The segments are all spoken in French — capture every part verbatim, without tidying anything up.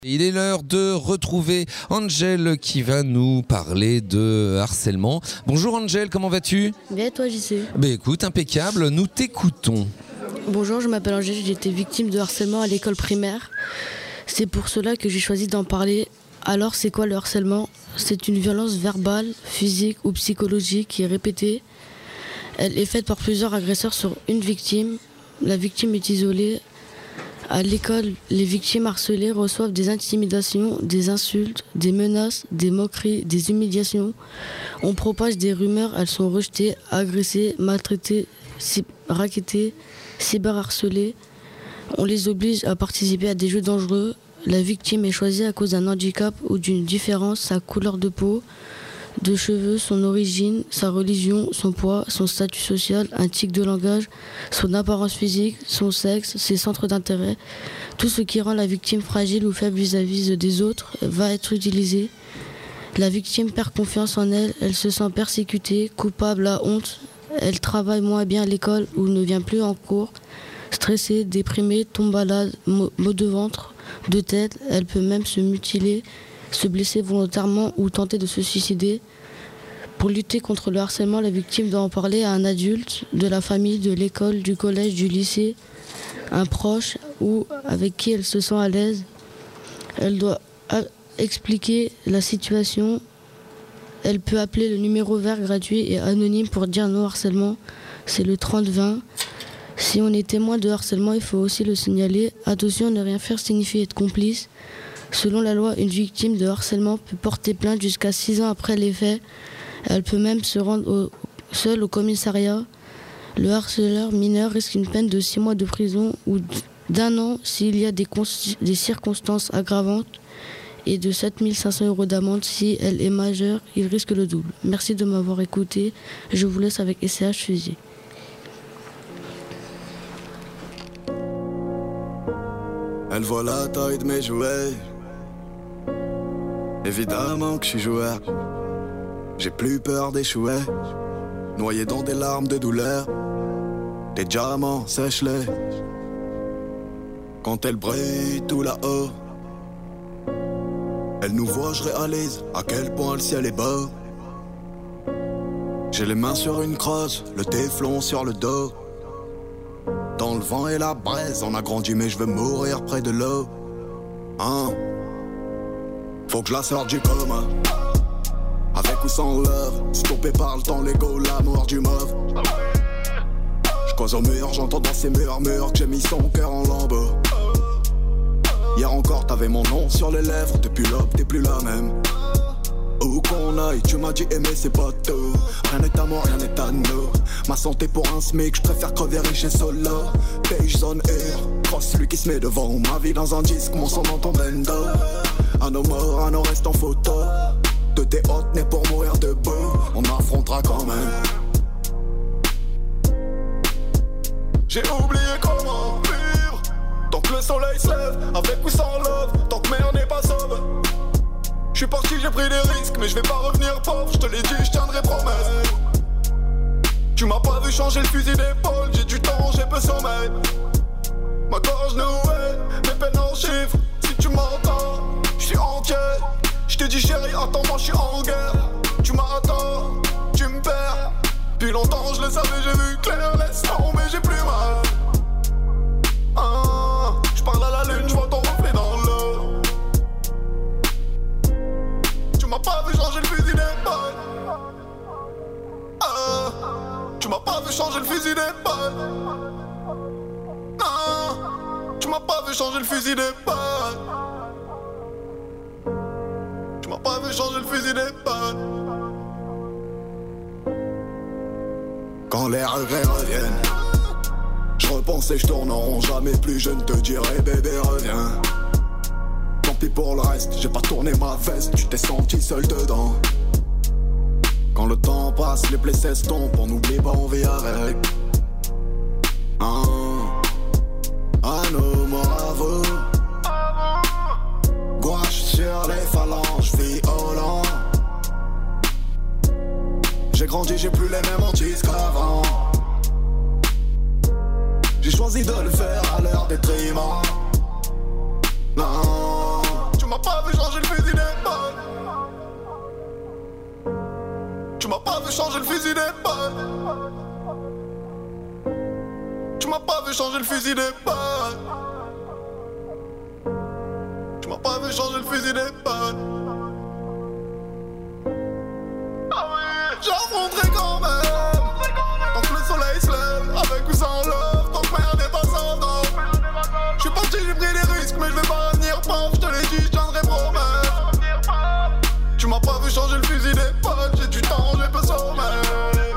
Il est l'heure de retrouver Angel qui va nous parler de harcèlement. Bonjour Angel, comment vas-tu ? Bien, toi, J C ? Ben écoute, impeccable, nous t'écoutons. Bonjour, je m'appelle Angel, j'ai été victime de harcèlement à l'école primaire. C'est pour cela que j'ai choisi d'en parler. Alors, c'est quoi le harcèlement ? C'est une violence verbale, physique ou psychologique qui est répétée. Elle est faite par plusieurs agresseurs sur une victime. La victime est isolée. À l'école, les victimes harcelées reçoivent des intimidations, des insultes, des menaces, des moqueries, des humiliations. On propage des rumeurs, elles sont rejetées, agressées, maltraitées, raquettées, cyberharcelées. On les oblige à participer à des jeux dangereux. La victime est choisie à cause d'un handicap ou d'une différence, sa couleur de peau, de cheveux, son origine, sa religion, son poids, son statut social, un tic de langage, son apparence physique, son sexe, ses centres d'intérêt. Tout ce qui rend la victime fragile ou faible vis-à-vis des autres va être utilisé. La victime perd confiance en elle, elle se sent persécutée, coupable, à honte. Elle travaille moins bien à l'école ou ne vient plus en cours. Stressée, déprimée, tombe malade, maux de ventre, de tête. Elle peut même se mutiler, se blesser volontairement ou tenter de se suicider. Pour lutter contre le harcèlement, la victime doit en parler à un adulte, de la famille, de l'école, du collège, du lycée, un proche ou avec qui elle se sent à l'aise. Elle doit expliquer la situation. Elle peut appeler le numéro vert gratuit et anonyme pour dire non au harcèlement. C'est le trente vingt. Si on est témoin de harcèlement, il faut aussi le signaler. Attention, ne rien faire signifie être complice. Selon la loi, une victime de harcèlement peut porter plainte jusqu'à six ans après les faits. Elle peut même se rendre au, seule au commissariat. Le harceleur mineur risque une peine de six mois de prison ou d'un an s'il y a des, cons- des circonstances aggravantes et de sept mille cinq cents euros d'amende si elle est majeure. Il risque le double. Merci de m'avoir écouté. Je vous laisse avec S C H Fusée. Elle voit la taille de mes jouets. Évidemment que je suis joueur. J'ai plus peur d'échouer. Noyé dans des larmes de douleur. Des diamants, sèche-les. Quand elle brille tout là-haut, elle nous voit, je réalise à quel point le ciel est beau. J'ai les mains sur une crosse, le téflon sur le dos. Dans le vent et la braise, on a grandi mais je veux mourir près de l'eau. Hein? Faut que je la sorte du coma. Avec ou sans love, stoppé par le temps, l'ego, l'amour du mauve. J'cause au mur, j'entends dans ces murmures que j'ai mis son cœur en lambeaux. Hier encore t'avais mon nom sur les lèvres, depuis l'aube t'es plus la même. Où qu'on aille, tu m'as dit aimer c'est pas tout. Rien n'est à moi, rien n'est à nous. Ma santé pour un smic, je préfère crever riche et solo. Page zone air, cross celui qui se met devant. Ma vie dans un disque, mon sang dans ton bendo. À nos morts, à nos restes en photo. De tes hôtes nés pour mourir debout. On affrontera quand même. J'ai oublié comment vivre. Tant que le soleil se lève, avec ou sans love. Tant que merde n'est pas sauve. J'suis parti, j'ai pris des risques, mais je vais pas revenir pauvre. Je te l'ai dit, je tiendrai promesse. Tu m'as pas vu changer le fusil d'épaule. J'ai du temps, j'ai peu sommeil. Ma gorge nouée, mes peines en chiffres. Si tu m'entends, j'suis entier. J'te dis chérie, attends-moi, j'suis en guerre. Tu m'attends, tu me perds. Depuis longtemps, je le savais, j'ai vu clair. Laisse tomber, j'ai plus mal. Ah, j'parle à la lune, j'vois ton reflet dans l'eau. Tu m'as pas vu changer le fusil d'épaule. Ah, tu m'as pas vu changer le fusil d'épaule. Ah, tu m'as pas vu changer le fusil d'épaule. Tu m'as pas vu changer le fusil d'épaule. Quand les regrets reviennent, je repense et je tourne en rond. Jamais plus je ne te dirai bébé reviens. Tant pis pour le reste, j'ai pas tourné ma veste. Tu t'es senti seul dedans. Quand le temps passe, les plaies s'estompent. On n'oublie pas, on vit avec. Ah, à nos morts à vous. Gouache sur les phalanges, violent. J'ai grandi, j'ai plus les mêmes hantises qu'avant. J'ai choisi de le faire à leur détriment. Non, vu changer le fusil d'épaule. Tu m'as pas vu changer le fusil d'épaule. Tu m'as pas vu changer le fusil d'épaule. Ah oui, j'affronterai quand même. Tant que le soleil se lève, avec ou sans love, tant que rien n'est pas sans nom. J'suis parti, j'ai pris des risques, mais je vais pas revenir prof. J'te l'ai dit, j'tiendrai promesse. Tu m'as pas vu changer le fusil d'épaule. J'ai du temps, j'ai pas sommeil.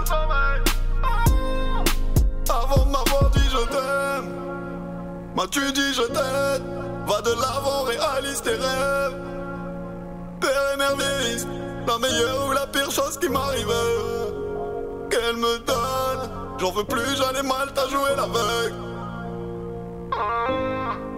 Avant de m'avoir dit je t'aime, m'as-tu dit je t'aide. Va de l'avant, réalise tes rêves. Père émerveilliste, la meilleure ou la pire chose qui m'arrive, qu'elle me donne. J'en veux plus, j'en ai mal, t'as joué l'aveugle.